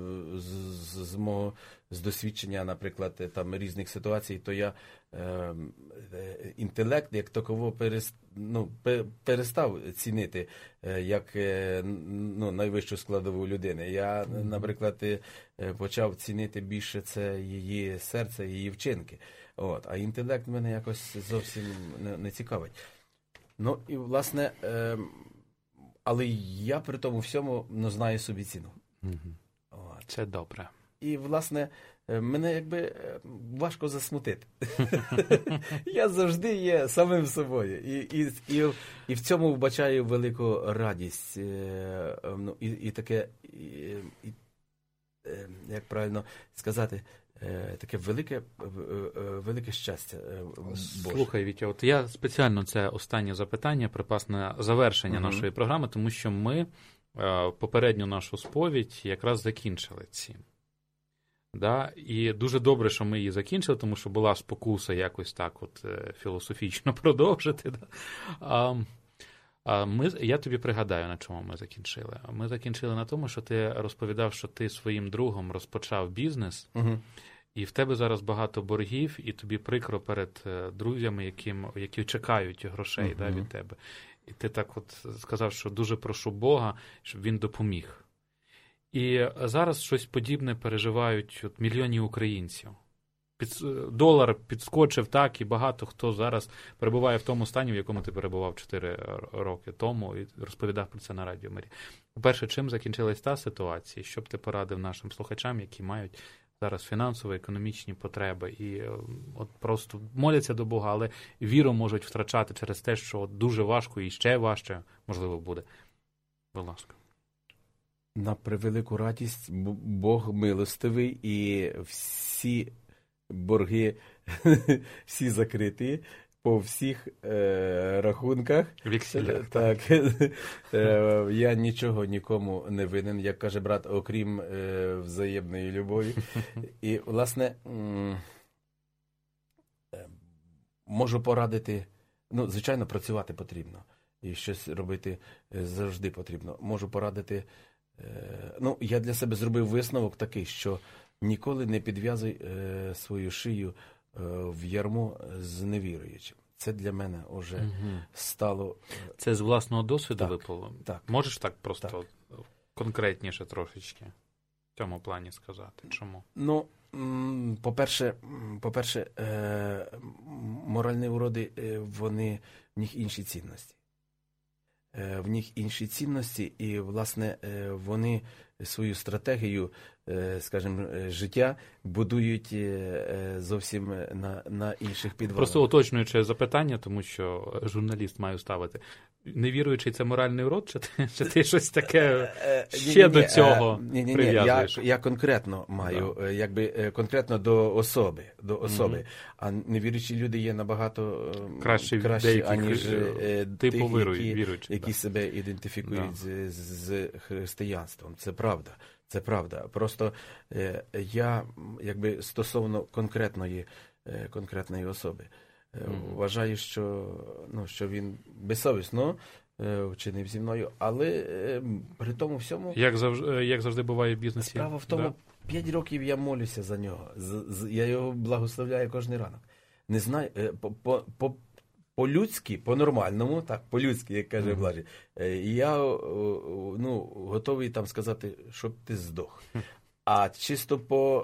з досвідчення, наприклад, там різних ситуацій, то я інтелект як таково перестав цінити як найвищу складову людини. Я, наприклад, почав цінити більше це її серце, її вчинки. А інтелект мене якось зовсім не цікавить. Ну і, власне, але я при тому всьому знаю собі ціну. Це добре. І, власне, мене якби важко засмутити. Я завжди є самим собою. І в цьому вбачаю велику радість. І таке, як правильно сказати, таке велике щастя Боже. Слухай, Вітя, от я спеціально це останнє запитання припас на завершення нашої програми, тому що ми попередню нашу сповідь якраз закінчили цим. Да? І дуже добре, що ми її закінчили, тому що була спокуса якось так от філософічно продовжити. Да? Я тобі пригадаю, на чому ми закінчили. Ми закінчили на тому, що ти розповідав, що ти своїм другом розпочав бізнес, і в тебе зараз багато боргів, і тобі прикро перед друзями, які чекають грошей да, від тебе. І ти так от сказав, що дуже прошу Бога, щоб він допоміг. І зараз щось подібне переживають мільйони українців. Долар підскочив так, і багато хто зараз перебуває в тому стані, в якому ти перебував 4 роки тому, і розповідав про це на Радіо Марія. По-перше, чим закінчилась та ситуація? Що б ти порадив нашим слухачам, які мають зараз фінансові, економічні потреби і от просто моляться до Бога, але віру можуть втрачати через те, що дуже важко і ще важче, можливо, буде. Будь ласка. На превелику радість Бог милостивий, і всі борги, всі закриті по всіх рахунках. Векселя. Так. Я нічого нікому не винен, як каже брат, окрім взаємної любові. І, власне, можу порадити, звичайно, працювати потрібно. І щось робити завжди потрібно. Можу порадити, я для себе зробив висновок такий, що ніколи не підв'язуй свою шию в ярмо з невіруючим. Це для мене вже стало... Це з власного досвіду випало? Так. Можеш так просто конкретніше трошечки в цьому плані сказати? Чому? По-перше, моральні уроди, в них інші цінності. В них інші цінності, і, власне, вони свою стратегію, скажімо, життя будують зовсім на інших підвалах. Просто уточнюючи запитання, тому що журналіст має ставити. Невіруючий – це моральний урод, чи ти щось таке ще до цього прив'язуєш? Я конкретно маю, конкретно до особи. А невіруючі люди є набагато кращі аніж тих, які себе ідентифікують з християнством. Це правда. Це правда. Просто я, стосовно конкретної особи, вважаю, що він безсовісно вчинив зі мною, але при тому всьому... Як завжди буває в бізнесі. Справа в тому, 5 років я молюся за нього. Я його благословляю кожен ранок. Не знаю, по-людськи, по-нормальному, так, по-людськи, як каже Блажий, я готовий там сказати, щоб ти здох. А чисто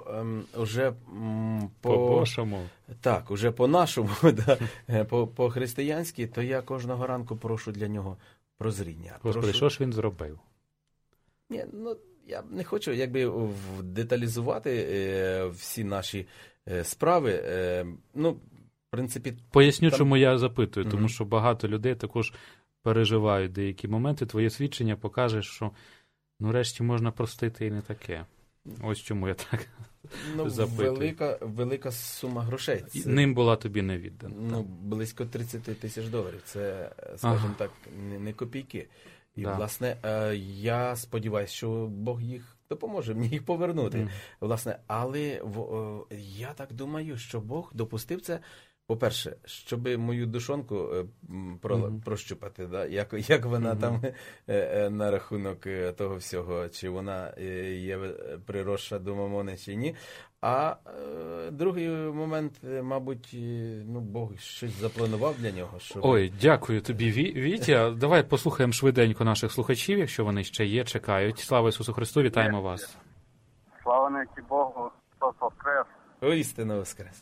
по-божому. Так, уже по-нашому, по-християнськи, то я кожного ранку прошу для нього прозріння. Господи, що ж він зробив? Ні, я не хочу деталізувати всі наші справи. В принципі... Поясню, чому я запитую, тому що багато людей також переживають деякі моменти. Твоє свідчення покаже, що, решті можна простити і не таке. Ось чому я так запитує. Велика сума грошей. Ним була тобі не віддана. Близько $30,000. Це, скажімо так, не копійки. І, власне, я сподіваюся, що Бог їх допоможе мені їх повернути. Власне, але я так думаю, що Бог допустив це, по-перше, щоб мою душонку прощупати, да? як вона там на рахунок того всього, чи вона є приросша до мамони, чи ні. А другий момент, мабуть, Бог щось запланував для нього. Щоб... Ой, дякую тобі, Вітя. Давай послухаємо швиденько наших слухачів, якщо вони ще є, чекають. Слава Ісусу Христу, вітаємо вас. Слава навіки Богу, Христос Воскрес. Воістину Воскрес.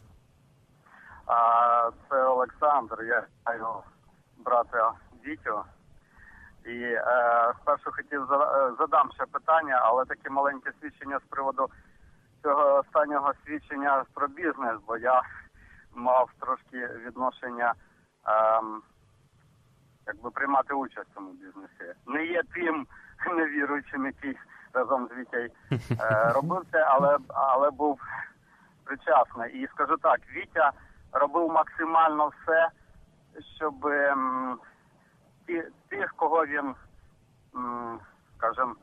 Це Олександр, я вітаю брата Вітю. І спершу хотів задам ще питання, але таке маленьке свідчення з приводу цього останнього свідчення про бізнес, бо я мав трошки відношення приймати участь в цьому бізнесі. Не є тим невіруючим, який разом з Вітєю робив це, але був причасний. І скажу так, Вітя робив максимально все, щоб тих, кого він, скажімо,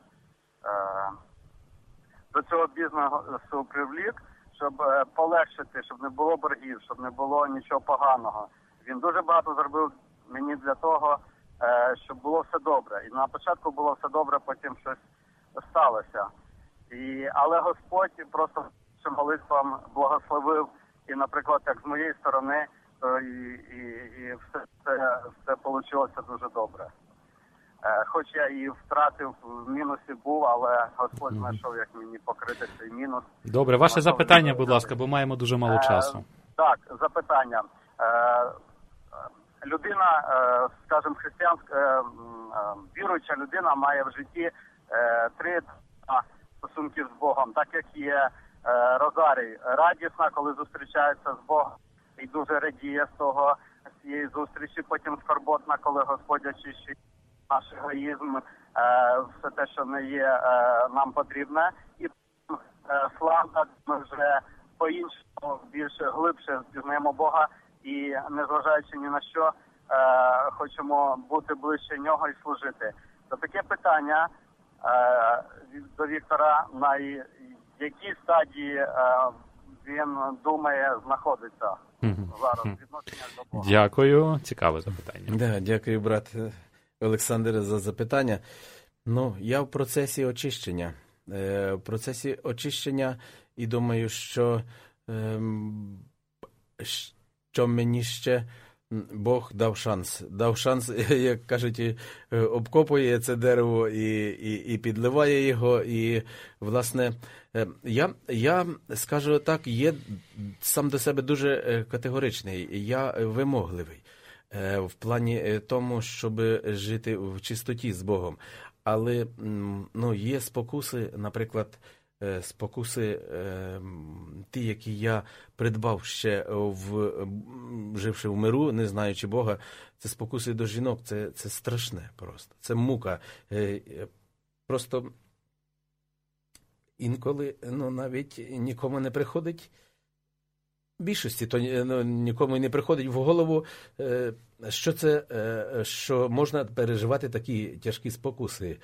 до цього бізнесу привлік, щоб полегшити, щоб не було боргів, щоб не було нічого поганого. Він дуже багато зробив мені для того, щоб було все добре. І на початку було все добре, потім щось сталося. Але Господь просто молитвам благословив. І, наприклад, як з моєї сторони, то і все вийшло дуже добре. Хоч я і втратив, в мінусі був, але Господь знайшов, як мені покрити цей мінус. Добре, ваше запитання, будь ласка, бо маємо дуже мало часу. Так, запитання. Людина, скажімо, християнська, віруюча людина має в житті 3 стосунки з Богом, так як є Розарій. Радісна, коли зустрічається з Богом і дуже радіє з цієї зустрічі, потім скорботна, коли Господь очищує наш егоїзм, все те, що не є нам потрібне, і славна, ми вже по-іншому, більш глибше пізнаємо Бога і, незважаючи ні на що, хочемо бути ближче нього і служити. То таке питання до Віктора, на якій стадії він думає знаходиться зараз відношення до Бога? Дякую, цікаве запитання. Дякую, брат Олександр, за запитання. Я в процесі очищення, і думаю, що мені ще Бог дав шанс, як кажуть, обкопує це дерево і підливає його. І, власне, я скажу так, є сам до себе дуже категоричний, я вимогливий в плані тому, щоб жити в чистоті з Богом. Але є спокуси, наприклад, ті, які я придбав ще живши в миру, не знаючи Бога, це спокуси до жінок, це страшне просто, це мука. Просто інколи навіть нікому не приходить, більшості, то нікому не приходить в голову, що можна переживати такі тяжкі спокуси.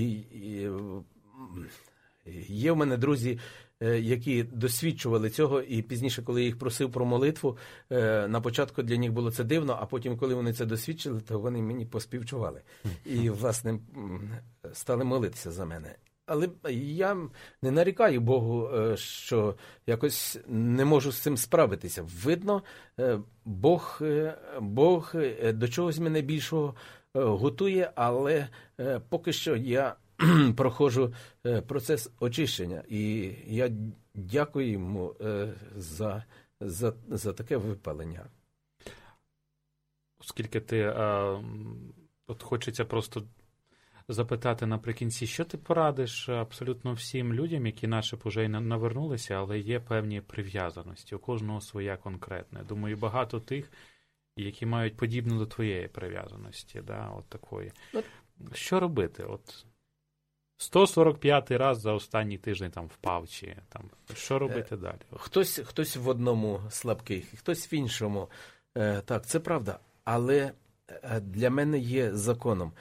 Є в мене друзі, які досвідчували цього, і пізніше, коли я їх просив про молитву, на початку для них було це дивно, а потім, коли вони це досвідчили, то вони мені поспівчували. І, власне, стали молитися за мене. Але я не нарікаю Богу, що якось не можу з цим справитися. Видно, Бог до чогось мене більшого готує, але поки що я проходжу процес очищення. І я дякую йому за таке випалення. Оскільки от хочеться просто запитати наприкінці, що ти порадиш абсолютно всім людям, які наче вже й навернулися, але є певні прив'язаності, у кожного своя конкретна. Думаю, багато тих, які мають подібну до твоєї прив'язаності, от такої. Що робити? 145 раз за останній тиждень там впав, чи там що робити далі? Хтось в одному слабкий, хтось в іншому. Так, це правда. Але для мене є законом.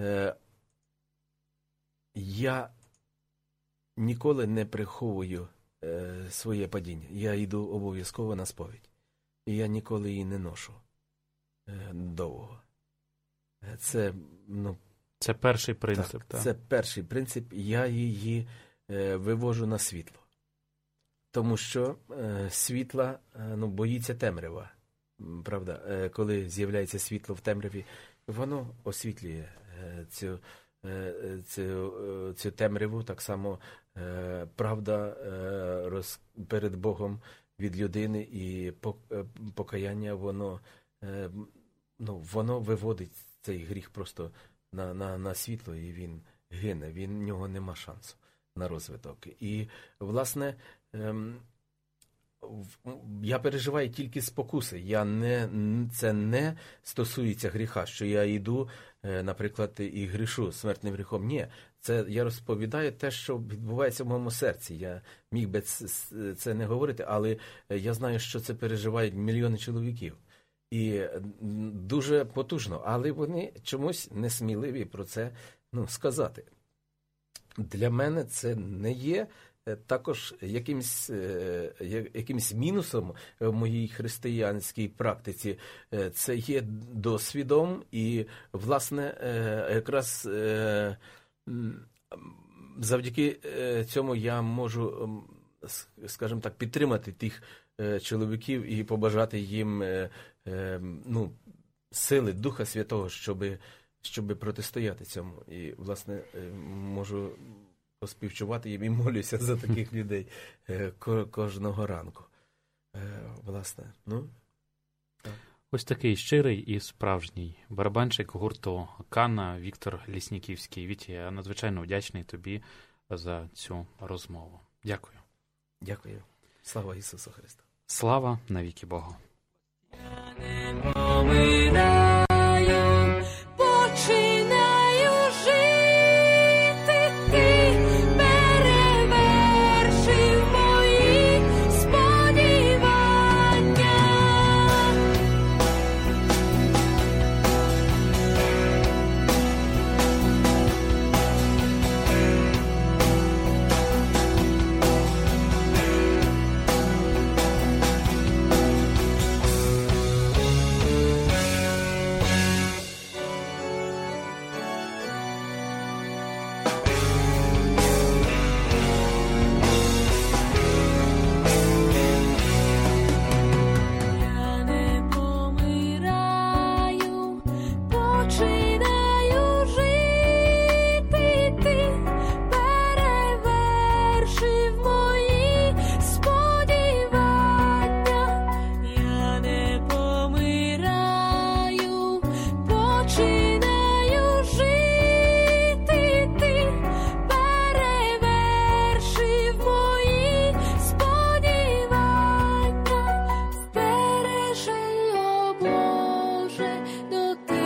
Я ніколи не приховую своє падіння. Я йду обов'язково на сповідь. І я ніколи її не ношу довго. Це, це перший принцип. Так, це перший принцип. Я її вивожу на світло. Тому що світла боїться темрява. Правда, коли з'являється світло в темряві, воно освітлює цю темряву. Так само правда перед Богом від людини і покаяння, воно виводить цей гріх просто на світло, і він гине, в нього нема шансу на розвиток. І, власне, я переживаю тільки спокуси. Це не стосується гріха, що я йду, наприклад, і грішу смертним гріхом. Ні, це я розповідаю те, що відбувається в моєму серці. Я міг би це не говорити, але я знаю, що це переживають мільйони чоловіків. І дуже потужно, але вони чомусь несміливі про це сказати. Для мене це не є також якимсь мінусом в моїй християнській практиці. Це є досвідом, і, власне, якраз завдяки цьому я можу, скажімо так, підтримати тих чоловіків і побажати їм сили Духа Святого, щоб протистояти цьому. І, власне, можу поспівчувати їм і молюся за таких людей кожного ранку. Власне, так. Ось такий щирий і справжній барабанщик гурту «Канна» Віктор Лісніківський. Вітя, я надзвичайно вдячний тобі за цю розмову. Дякую. Дякую. Слава Ісусу Христу. Слава навіки Богу. Починаю жити, ти перевершив мої сподівання. До